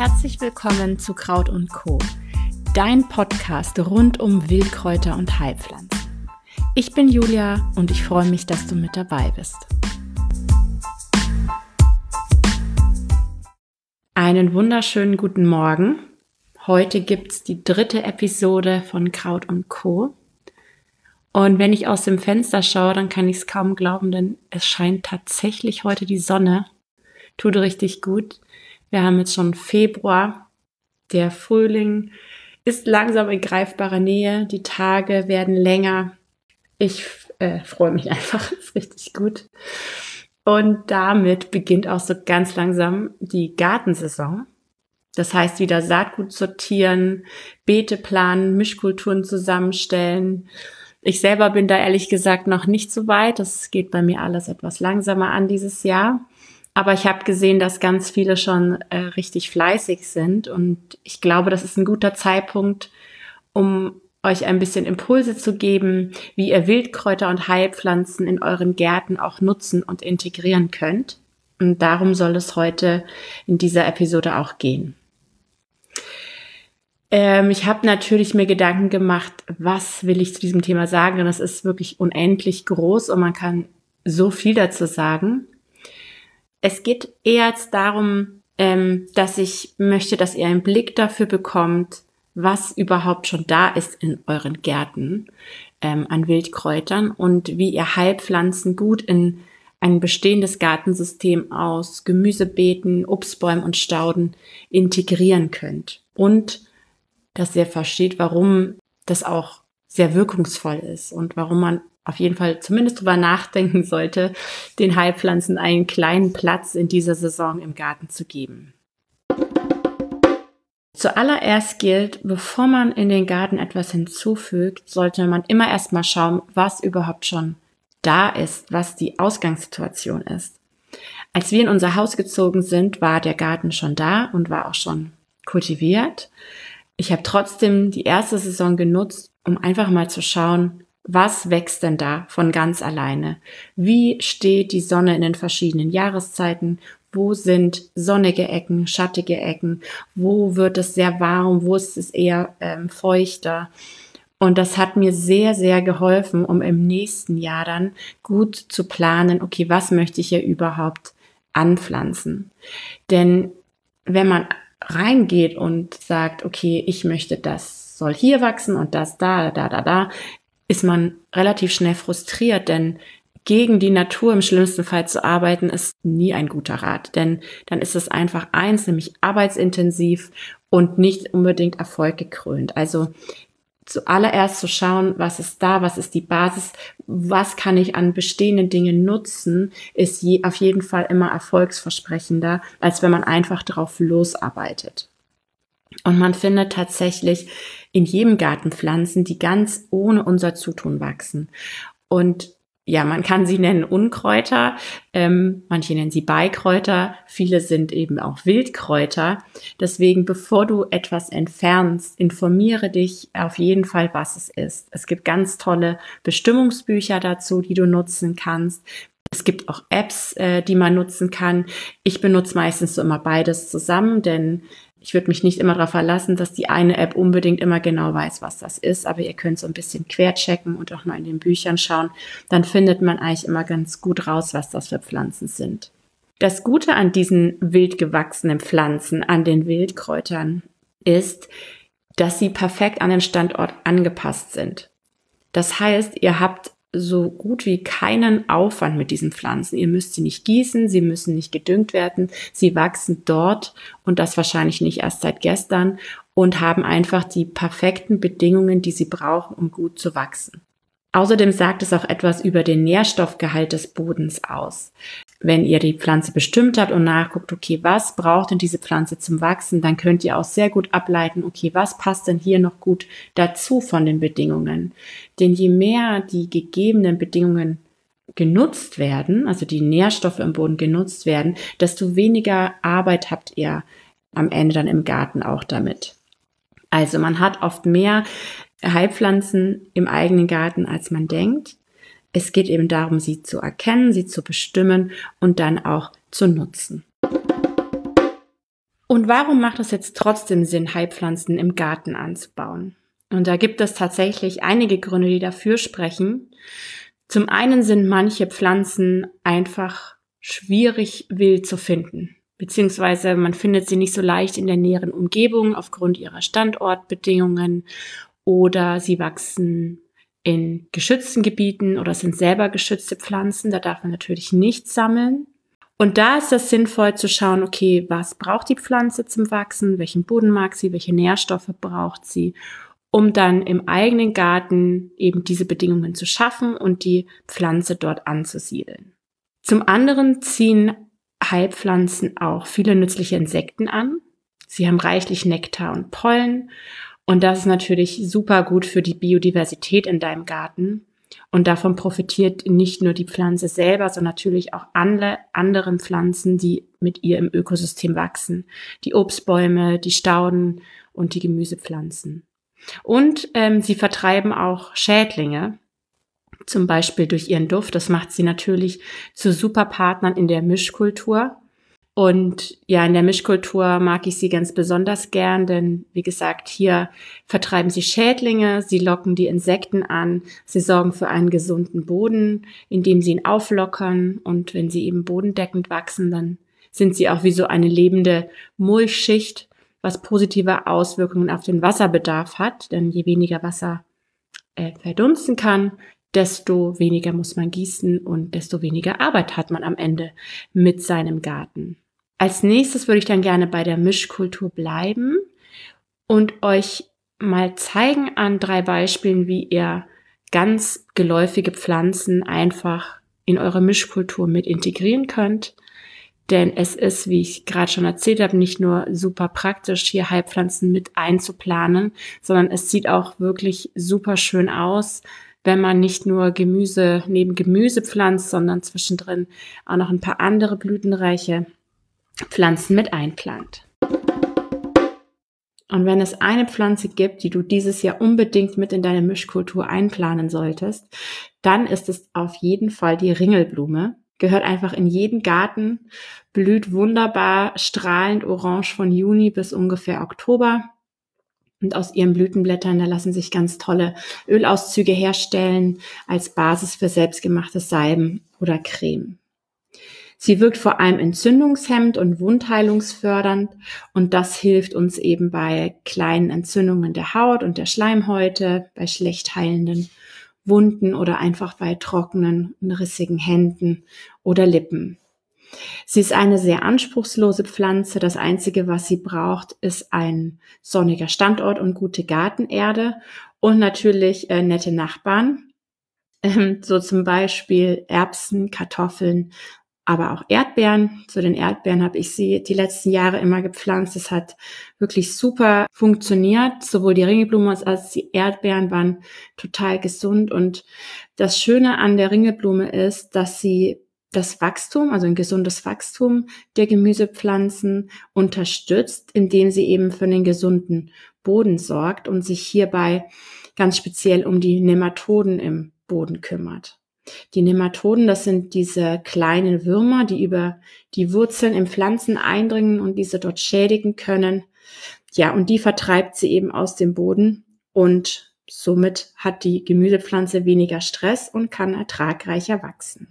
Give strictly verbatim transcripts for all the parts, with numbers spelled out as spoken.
Herzlich willkommen zu Kraut und Co., dein Podcast rund um Wildkräuter und Heilpflanzen. Ich bin Julia und ich freue mich, dass du mit dabei bist. Einen wunderschönen guten Morgen. Heute gibt es die dritte Episode von Kraut und Co. Und wenn ich aus dem Fenster schaue, dann kann ich es kaum glauben, denn es scheint tatsächlich heute die Sonne. Tut richtig gut. Wir haben jetzt schon Februar. Der Frühling ist langsam in greifbarer Nähe. Die Tage werden länger. Ich äh, freue mich einfach. Ist richtig gut. Und damit beginnt auch so ganz langsam die Gartensaison. Das heißt, wieder Saatgut sortieren, Beete planen, Mischkulturen zusammenstellen. Ich selber bin da ehrlich gesagt noch nicht so weit. Das geht bei mir alles etwas langsamer an dieses Jahr. Aber ich habe gesehen, dass ganz viele schon äh, richtig fleißig sind. Und ich glaube, das ist ein guter Zeitpunkt, um euch ein bisschen Impulse zu geben, wie ihr Wildkräuter und Heilpflanzen in euren Gärten auch nutzen und integrieren könnt. Und darum soll es heute in dieser Episode auch gehen. Ähm, ich habe natürlich mir Gedanken gemacht, was will ich zu diesem Thema sagen? Denn das ist wirklich unendlich groß und man kann so viel dazu sagen. Es geht eher jetzt darum, ähm, dass ich möchte, dass ihr einen Blick dafür bekommt, was überhaupt schon da ist in euren Gärten ähm, an Wildkräutern und wie ihr Heilpflanzen gut in ein bestehendes Gartensystem aus Gemüsebeeten, Obstbäumen und Stauden integrieren könnt. Und dass ihr versteht, warum das auch sehr wirkungsvoll ist und warum man auf jeden Fall zumindest drüber nachdenken sollte, den Heilpflanzen einen kleinen Platz in dieser Saison im Garten zu geben. Zuallererst gilt, bevor man in den Garten etwas hinzufügt, sollte man immer erstmal schauen, was überhaupt schon da ist, was die Ausgangssituation ist. Als wir in unser Haus gezogen sind, war der Garten schon da und war auch schon kultiviert. Ich habe trotzdem die erste Saison genutzt, um einfach mal zu schauen, was wächst denn da von ganz alleine? Wie steht die Sonne in den verschiedenen Jahreszeiten? Wo sind sonnige Ecken, schattige Ecken? Wo wird es sehr warm? Wo ist es eher ähm, feuchter? Und das hat mir sehr, sehr geholfen, um im nächsten Jahr dann gut zu planen, okay, was möchte ich hier überhaupt anpflanzen? Denn wenn man reingeht und sagt, okay, ich möchte, das soll hier wachsen und das da, da, da, da, ist man relativ schnell frustriert, denn gegen die Natur im schlimmsten Fall zu arbeiten, ist nie ein guter Rat, denn dann ist es einfach eins, nämlich arbeitsintensiv und nicht unbedingt erfolggekrönt. Also zuallererst zu schauen, was ist da, was ist die Basis, was kann ich an bestehenden Dingen nutzen, ist je, auf jeden Fall immer erfolgsversprechender, als wenn man einfach drauf losarbeitet. Und man findet tatsächlich in jedem Garten Pflanzen, die ganz ohne unser Zutun wachsen. Und ja, man kann sie nennen Unkräuter, ähm, manche nennen sie Beikräuter, viele sind eben auch Wildkräuter. Deswegen, bevor du etwas entfernst, informiere dich auf jeden Fall, was es ist. Es gibt ganz tolle Bestimmungsbücher dazu, die du nutzen kannst. Es gibt auch Apps, äh, die man nutzen kann. Ich benutze meistens so immer beides zusammen, denn ich würde mich nicht immer darauf verlassen, dass die eine App unbedingt immer genau weiß, was das ist, aber ihr könnt so ein bisschen querchecken und auch mal in den Büchern schauen. Dann findet man eigentlich immer ganz gut raus, was das für Pflanzen sind. Das Gute an diesen wild gewachsenen Pflanzen, an den Wildkräutern, ist, dass sie perfekt an den Standort angepasst sind. Das heißt, ihr habt so gut wie keinen Aufwand mit diesen Pflanzen. Ihr müsst sie nicht gießen, sie müssen nicht gedüngt werden. Sie wachsen dort und das wahrscheinlich nicht erst seit gestern und haben einfach die perfekten Bedingungen, die sie brauchen, um gut zu wachsen. Außerdem sagt es auch etwas über den Nährstoffgehalt des Bodens aus. Wenn ihr die Pflanze bestimmt habt und nachguckt, okay, was braucht denn diese Pflanze zum Wachsen, dann könnt ihr auch sehr gut ableiten, okay, was passt denn hier noch gut dazu von den Bedingungen? Denn je mehr die gegebenen Bedingungen genutzt werden, also die Nährstoffe im Boden genutzt werden, desto weniger Arbeit habt ihr am Ende dann im Garten auch damit. Also man hat oft mehr Heilpflanzen im eigenen Garten, als man denkt. Es geht eben darum, sie zu erkennen, sie zu bestimmen und dann auch zu nutzen. Und warum macht es jetzt trotzdem Sinn, Heilpflanzen im Garten anzubauen? Und da gibt es tatsächlich einige Gründe, die dafür sprechen. Zum einen sind manche Pflanzen einfach schwierig wild zu finden, beziehungsweise man findet sie nicht so leicht in der näheren Umgebung aufgrund ihrer Standortbedingungen oder sie wachsen in geschützten Gebieten oder sind selber geschützte Pflanzen. Da darf man natürlich nichts sammeln. Und da ist es sinnvoll zu schauen, okay, was braucht die Pflanze zum Wachsen, welchen Boden mag sie, welche Nährstoffe braucht sie, um dann im eigenen Garten eben diese Bedingungen zu schaffen und die Pflanze dort anzusiedeln. Zum anderen ziehen Heilpflanzen auch viele nützliche Insekten an. Sie haben reichlich Nektar und Pollen und das ist natürlich super gut für die Biodiversität in deinem Garten. Und davon profitiert nicht nur die Pflanze selber, sondern natürlich auch alle anderen Pflanzen, die mit ihr im Ökosystem wachsen. Die Obstbäume, die Stauden und die Gemüsepflanzen. Und ähm, sie vertreiben auch Schädlinge, zum Beispiel durch ihren Duft. Das macht sie natürlich zu Superpartnern in der Mischkultur. Und ja, in der Mischkultur mag ich sie ganz besonders gern, denn wie gesagt, hier vertreiben sie Schädlinge, sie locken die Insekten an, sie sorgen für einen gesunden Boden, indem sie ihn auflockern. Und wenn sie eben bodendeckend wachsen, dann sind sie auch wie so eine lebende Mulchschicht, was positive Auswirkungen auf den Wasserbedarf hat, denn je weniger Wasser äh, verdunsten kann, desto weniger muss man gießen und desto weniger Arbeit hat man am Ende mit seinem Garten. Als nächstes würde ich dann gerne bei der Mischkultur bleiben und euch mal zeigen an drei Beispielen, wie ihr ganz geläufige Pflanzen einfach in eure Mischkultur mit integrieren könnt. Denn es ist, wie ich gerade schon erzählt habe, nicht nur super praktisch, hier Heilpflanzen mit einzuplanen, sondern es sieht auch wirklich super schön aus, wenn man nicht nur Gemüse neben Gemüse pflanzt, sondern zwischendrin auch noch ein paar andere blütenreiche Pflanzen mit einplant. Und wenn es eine Pflanze gibt, die du dieses Jahr unbedingt mit in deine Mischkultur einplanen solltest, dann ist es auf jeden Fall die Ringelblume. Gehört einfach in jeden Garten, blüht wunderbar, strahlend orange von Juni bis ungefähr Oktober. Und aus ihren Blütenblättern, da lassen sich ganz tolle Ölauszüge herstellen als Basis für selbstgemachte Salben oder Creme. Sie wirkt vor allem entzündungshemmend und wundheilungsfördernd und das hilft uns eben bei kleinen Entzündungen der Haut und der Schleimhäute, bei schlecht heilenden Wunden oder einfach bei trockenen und rissigen Händen oder Lippen. Sie ist eine sehr anspruchslose Pflanze. Das Einzige, was sie braucht, ist ein sonniger Standort und gute Gartenerde und natürlich äh, nette Nachbarn. Ähm, so zum Beispiel Erbsen, Kartoffeln, aber auch Erdbeeren. Zu den Erdbeeren habe ich sie die letzten Jahre immer gepflanzt. Es hat wirklich super funktioniert. Sowohl die Ringelblume als die Erdbeeren waren total gesund. Und das Schöne an der Ringelblume ist, dass sie das Wachstum, also ein gesundes Wachstum der Gemüsepflanzen unterstützt, indem sie eben für einen gesunden Boden sorgt und sich hierbei ganz speziell um die Nematoden im Boden kümmert. Die Nematoden, das sind diese kleinen Würmer, die über die Wurzeln in Pflanzen eindringen und diese dort schädigen können. Ja, und die vertreibt sie eben aus dem Boden und somit hat die Gemüsepflanze weniger Stress und kann ertragreicher wachsen.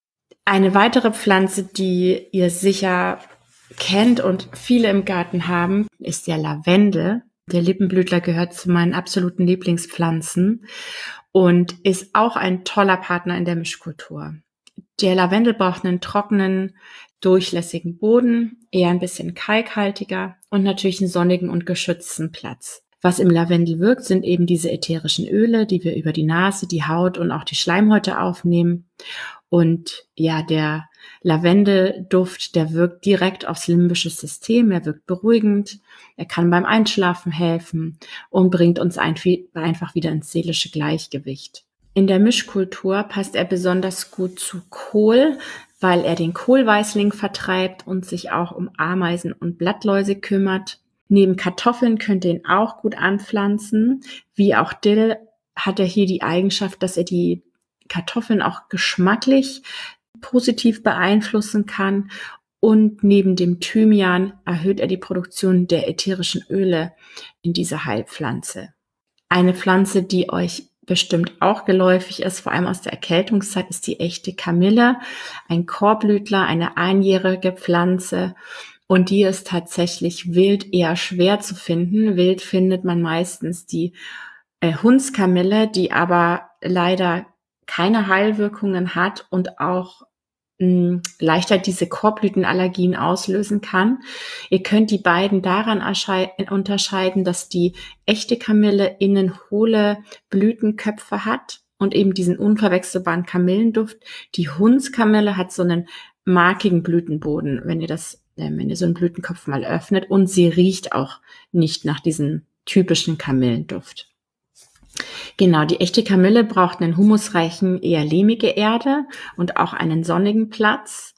Eine weitere Pflanze, die ihr sicher kennt und viele im Garten haben, ist der Lavendel. Der Lippenblütler gehört zu meinen absoluten Lieblingspflanzen und ist auch ein toller Partner in der Mischkultur. Der Lavendel braucht einen trockenen, durchlässigen Boden, eher ein bisschen kalkhaltiger und natürlich einen sonnigen und geschützten Platz. Was im Lavendel wirkt, sind eben diese ätherischen Öle, die wir über die Nase, die Haut und auch die Schleimhäute aufnehmen. Und ja, der Lavendelduft, der wirkt direkt aufs limbische System, er wirkt beruhigend, er kann beim Einschlafen helfen und bringt uns einfach wieder ins seelische Gleichgewicht. In der Mischkultur passt er besonders gut zu Kohl, weil er den Kohlweißling vertreibt und sich auch um Ameisen und Blattläuse kümmert. Neben Kartoffeln könnt ihr ihn auch gut anpflanzen. Wie auch Dill hat er hier die Eigenschaft, dass er die Kartoffeln auch geschmacklich positiv beeinflussen kann Und neben dem Thymian erhöht er die Produktion der ätherischen Öle in dieser Heilpflanze. Eine Pflanze, die euch bestimmt auch geläufig ist, vor allem aus der Erkältungszeit, ist die echte Kamille, ein Chorblütler, eine einjährige Pflanze. Und die ist tatsächlich wild eher schwer zu finden. Wild findet man meistens die äh, Hundskamille, die aber leider keine Heilwirkungen hat und auch mh, leichter diese Chorblütenallergien auslösen kann. Ihr könnt die beiden daran unterscheiden, dass die echte Kamille innen hohle Blütenköpfe hat und eben diesen unverwechselbaren Kamillenduft. Die Hundskamille hat so einen markigen Blütenboden, wenn ihr das wenn ihr so einen Blütenkopf mal öffnet, und sie riecht auch nicht nach diesem typischen Kamillenduft. Genau, die echte Kamille braucht einen humusreichen, eher lehmige Erde und auch einen sonnigen Platz.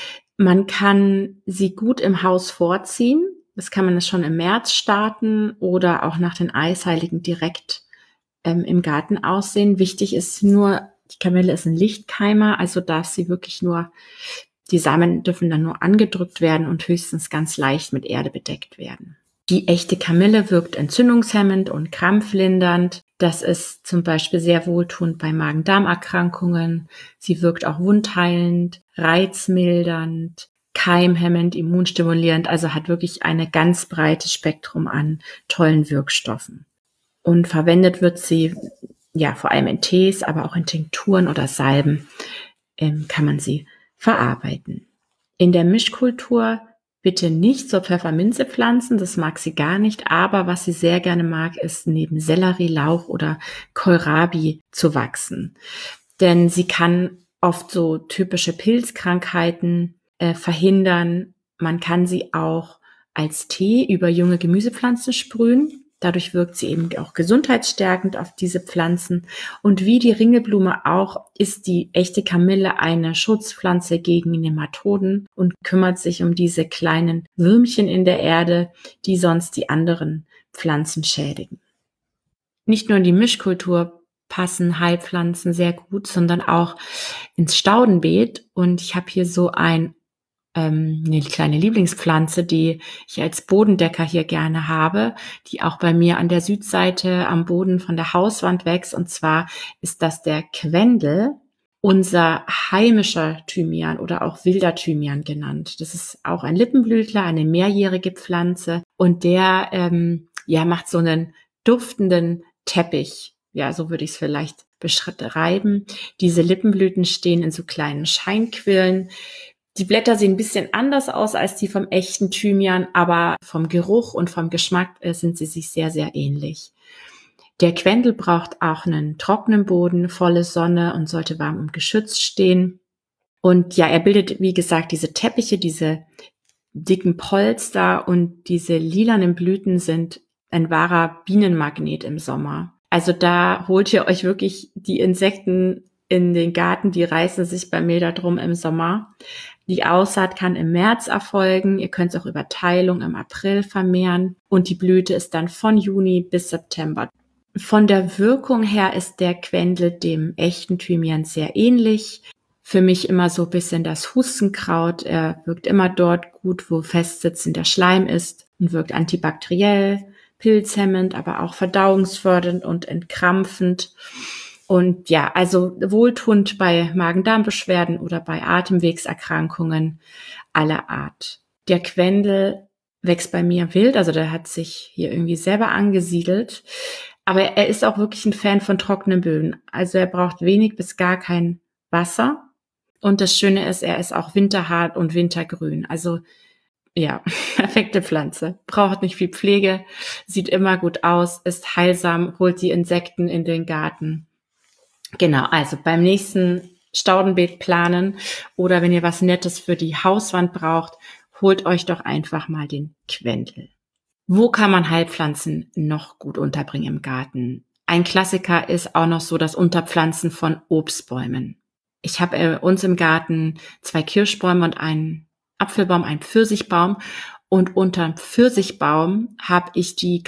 Man kann sie gut im Haus vorziehen. Das kann man schon im März starten oder auch nach den Eisheiligen direkt ähm, im Garten aussehen. Wichtig ist nur, die Kamille ist ein Lichtkeimer, also darf sie wirklich nur Die Samen dürfen dann nur angedrückt werden und höchstens ganz leicht mit Erde bedeckt werden. Die echte Kamille wirkt entzündungshemmend und krampflindernd. Das ist zum Beispiel sehr wohltuend bei Magen-Darm-Erkrankungen. Sie wirkt auch wundheilend, reizmildernd, keimhemmend, immunstimulierend, also hat wirklich ein ganz breites Spektrum an tollen Wirkstoffen. Und verwendet wird sie ja vor allem in Tees, aber auch in Tinkturen oder Salben ähm, kann man sie verarbeiten. In der Mischkultur bitte nicht zur Pfefferminze pflanzen, das mag sie gar nicht, aber was sie sehr gerne mag, ist neben Sellerie, Lauch oder Kohlrabi zu wachsen. Denn sie kann oft so typische Pilzkrankheiten äh, verhindern. Man kann sie auch als Tee über junge Gemüsepflanzen sprühen. Dadurch wirkt sie eben auch gesundheitsstärkend auf diese Pflanzen. Und wie die Ringelblume auch, ist die echte Kamille eine Schutzpflanze gegen Nematoden und kümmert sich um diese kleinen Würmchen in der Erde, die sonst die anderen Pflanzen schädigen. Nicht nur in die Mischkultur passen Heilpflanzen sehr gut, sondern auch ins Staudenbeet. Und ich habe hier so ein Ähm, eine kleine Lieblingspflanze, die ich als Bodendecker hier gerne habe, die auch bei mir an der Südseite am Boden von der Hauswand wächst. Und zwar ist das der Quendel, unser heimischer Thymian oder auch wilder Thymian genannt. Das ist auch ein Lippenblütler, eine mehrjährige Pflanze, und der ähm, ja macht so einen duftenden Teppich. Ja, so würde ich es vielleicht beschreiben. Diese Lippenblüten stehen in so kleinen Scheinquirlen. Die Blätter sehen ein bisschen anders aus als die vom echten Thymian, aber vom Geruch und vom Geschmack äh, sind sie sich sehr, sehr ähnlich. Der Quendel braucht auch einen trockenen Boden, volle Sonne und sollte warm und geschützt stehen. Und ja, er bildet, wie gesagt, diese Teppiche, diese dicken Polster, und diese lilanen Blüten sind ein wahrer Bienenmagnet im Sommer. Also da holt ihr euch wirklich die Insekten in den Garten, die reißen sich bei mir da drum im Sommer. Die Aussaat kann im März erfolgen. Ihr könnt es auch über Teilung im April vermehren. Und die Blüte ist dann von Juni bis September. Von der Wirkung her ist der Quendel dem echten Thymian sehr ähnlich. Für mich immer so ein bisschen das Hustenkraut. Er wirkt immer dort gut, wo festsitzender Schleim ist, und wirkt antibakteriell, pilzhemmend, aber auch verdauungsfördernd und entkrampfend. Und ja, also wohltuend bei Magen-Darm-Beschwerden oder bei Atemwegserkrankungen aller Art. Der Quendel wächst bei mir wild, also der hat sich hier irgendwie selber angesiedelt. Aber er ist auch wirklich ein Fan von trockenen Böden. Also er braucht wenig bis gar kein Wasser. Und das Schöne ist, er ist auch winterhart und wintergrün. Also ja, perfekte Pflanze. Braucht nicht viel Pflege, sieht immer gut aus, ist heilsam, holt die Insekten in den Garten. Genau, also beim nächsten Staudenbeet planen oder wenn ihr was Nettes für die Hauswand braucht, holt euch doch einfach mal den Quendel. Wo kann man Heilpflanzen noch gut unterbringen im Garten? Ein Klassiker ist auch noch so das Unterpflanzen von Obstbäumen. Ich habe äh, uns im Garten zwei Kirschbäume und einen Apfelbaum, einen Pfirsichbaum, und unterm Pfirsichbaum habe ich die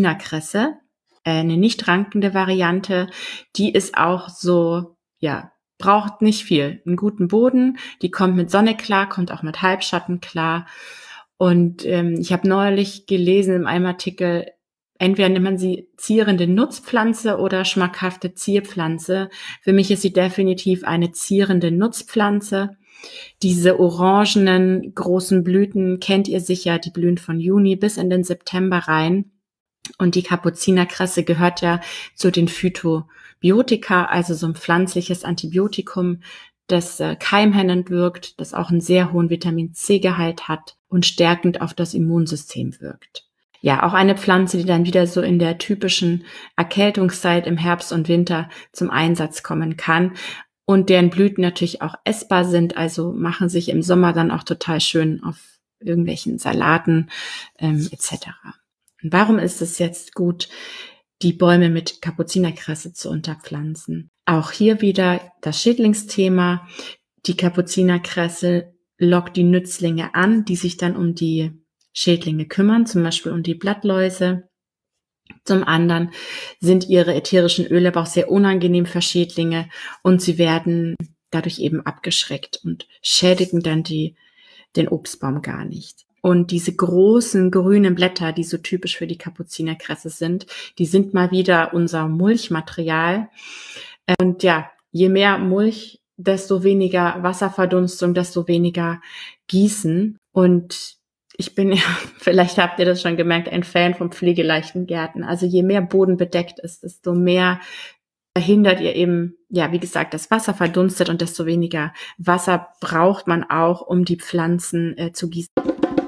Kapuzinerkresse, eine nicht rankende Variante. Die ist auch so, ja, braucht nicht viel. Einen guten Boden, die kommt mit Sonne klar, kommt auch mit Halbschatten klar. Und ähm, ich habe neulich gelesen in einem Artikel, entweder nennt man sie zierende Nutzpflanze oder schmackhafte Zierpflanze. Für mich ist sie definitiv eine zierende Nutzpflanze. Diese orangenen großen Blüten kennt ihr sicher, die blühen von Juni bis in den September rein. Und die Kapuzinerkresse gehört ja zu den Phytobiotika, also so ein pflanzliches Antibiotikum, das äh, keimhemmend wirkt, das auch einen sehr hohen Vitamin-C-Gehalt hat und stärkend auf das Immunsystem wirkt. Ja, auch eine Pflanze, die dann wieder so in der typischen Erkältungszeit im Herbst und Winter zum Einsatz kommen kann und deren Blüten natürlich auch essbar sind, also machen sich im Sommer dann auch total schön auf irgendwelchen Salaten ähm, et cetera. Und warum ist es jetzt gut, die Bäume mit Kapuzinerkresse zu unterpflanzen? Auch hier wieder das Schädlingsthema. Die Kapuzinerkresse lockt die Nützlinge an, die sich dann um die Schädlinge kümmern, zum Beispiel um die Blattläuse. Zum anderen sind ihre ätherischen Öle aber auch sehr unangenehm für Schädlinge und sie werden dadurch eben abgeschreckt und schädigen dann die, den Obstbaum gar nicht. Und diese großen grünen Blätter, die so typisch für die Kapuzinerkresse sind, die sind mal wieder unser Mulchmaterial. Und ja, je mehr Mulch, desto weniger Wasserverdunstung, desto weniger Gießen. Und ich bin ja, vielleicht habt ihr das schon gemerkt, ein Fan von pflegeleichten Gärten. Also je mehr Boden bedeckt ist, desto mehr verhindert ihr eben, ja, wie gesagt, das Wasser verdunstet und desto weniger Wasser braucht man auch, um die Pflanzen äh, zu gießen.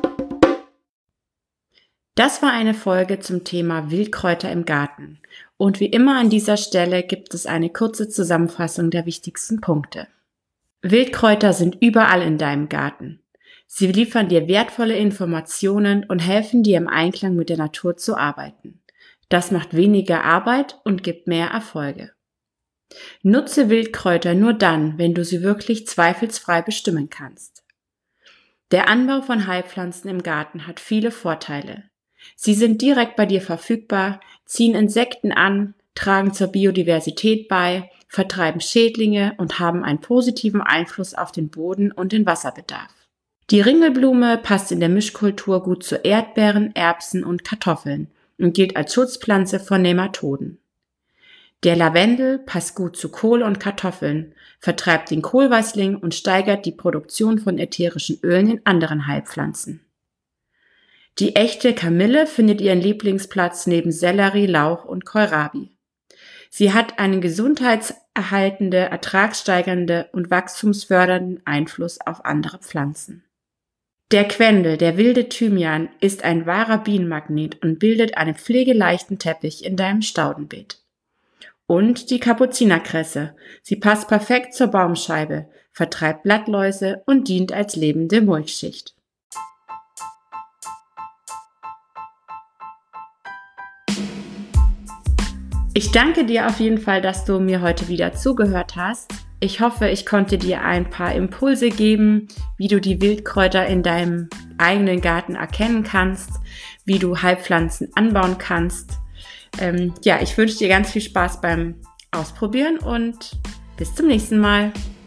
Das war eine Folge zum Thema Wildkräuter im Garten. Und wie immer an dieser Stelle gibt es eine kurze Zusammenfassung der wichtigsten Punkte. Wildkräuter sind überall in deinem Garten. Sie liefern dir wertvolle Informationen und helfen dir im Einklang mit der Natur zu arbeiten. Das macht weniger Arbeit und gibt mehr Erfolge. Nutze Wildkräuter nur dann, wenn du sie wirklich zweifelsfrei bestimmen kannst. Der Anbau von Heilpflanzen im Garten hat viele Vorteile. Sie sind direkt bei dir verfügbar, ziehen Insekten an, tragen zur Biodiversität bei, vertreiben Schädlinge und haben einen positiven Einfluss auf den Boden und den Wasserbedarf. Die Ringelblume passt in der Mischkultur gut zu Erdbeeren, Erbsen und Kartoffeln und gilt als Schutzpflanze vor Nematoden. Der Lavendel passt gut zu Kohl und Kartoffeln, vertreibt den Kohlweißling und steigert die Produktion von ätherischen Ölen in anderen Heilpflanzen. Die echte Kamille findet ihren Lieblingsplatz neben Sellerie, Lauch und Kohlrabi. Sie hat einen gesundheitserhaltende, ertragssteigernde und wachstumsfördernden Einfluss auf andere Pflanzen. Der Quendel, der wilde Thymian, ist ein wahrer Bienenmagnet und bildet einen pflegeleichten Teppich in deinem Staudenbeet. Und die Kapuzinerkresse. Sie passt perfekt zur Baumscheibe, vertreibt Blattläuse und dient als lebende Mulchschicht. Ich danke dir auf jeden Fall, dass du mir heute wieder zugehört hast. Ich hoffe, ich konnte dir ein paar Impulse geben, wie du die Wildkräuter in deinem eigenen Garten erkennen kannst, wie du Heilpflanzen anbauen kannst. Ähm, ja, ich wünsche dir ganz viel Spaß beim Ausprobieren und bis zum nächsten Mal.